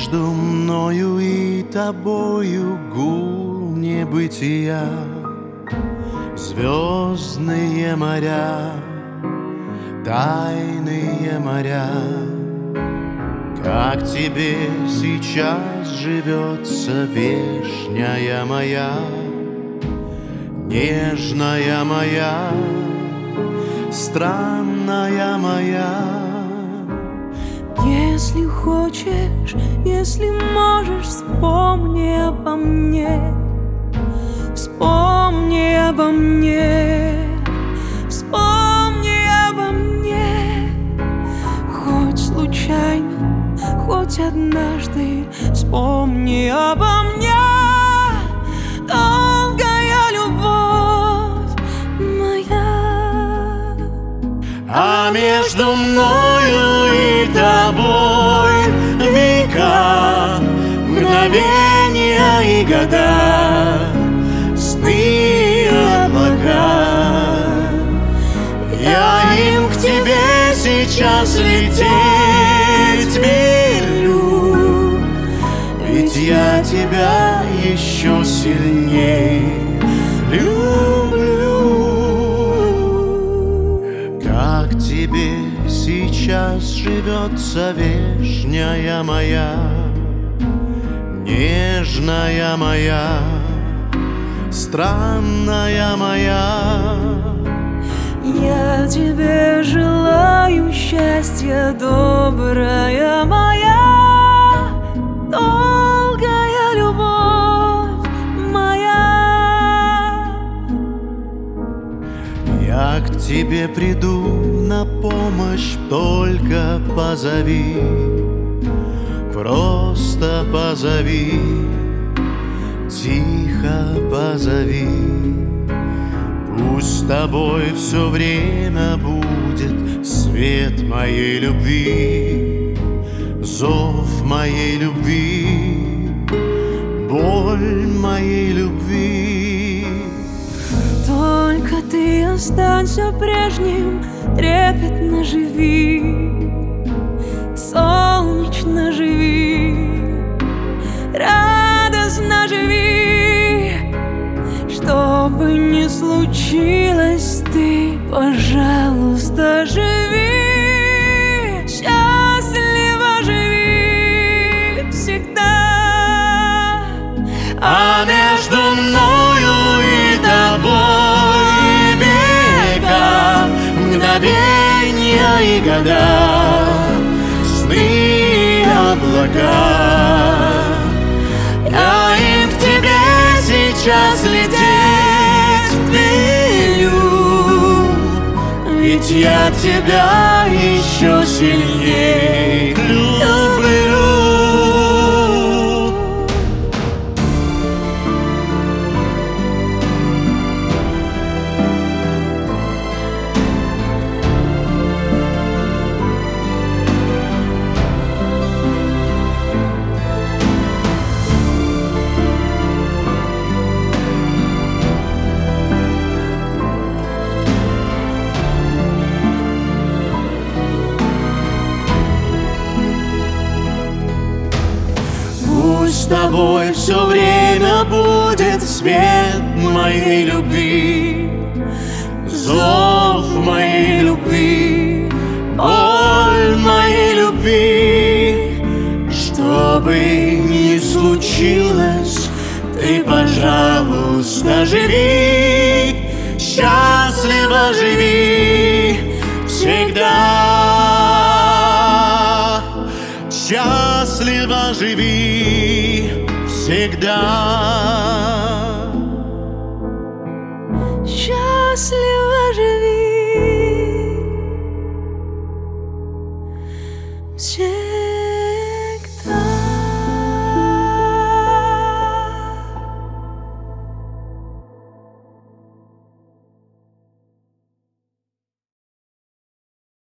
между мною и тобою гул небытия, звездные моря, тайные моря. Как тебе сейчас живется, вешняя моя, нежная моя, странная моя? Если хочешь, если можешь, вспомни обо мне, вспомни обо мне, вспомни обо мне. Хоть случайно, хоть однажды, вспомни обо мне. Долгая любовь моя. А между мною и тобой века, мгновения и года, сны и облака. Я им к тебе сейчас лететь велю, ведь я тебя еще сильней люблю. Как тебе сейчас живется, вешняя моя, нежная моя, странная моя? Я тебе желаю счастья, добрая моя, долгая любовь моя. Я к тебе приду на помощь, только позови, просто позови, тихо позови. Пусть с тобой все время будет свет моей любви, зов моей любви, боль моей любви. Только ты останься прежним, трепетно живи, солнечно живи, радостно живи. Что бы ни случилось, ты, пожалуйста, живи, счастливо живи всегда. А между мною и тобой века, мгновения и года, сны и облака. Я им к тебе сейчас лететь велю, ведь я тебя еще сильней люблю. Пусть с тобой все время будет свет моей любви, зов моей любви, боль моей любви. Что бы ни случилось, ты, пожалуйста, живи, счастливо живи всегда. Счастливо живи всегда.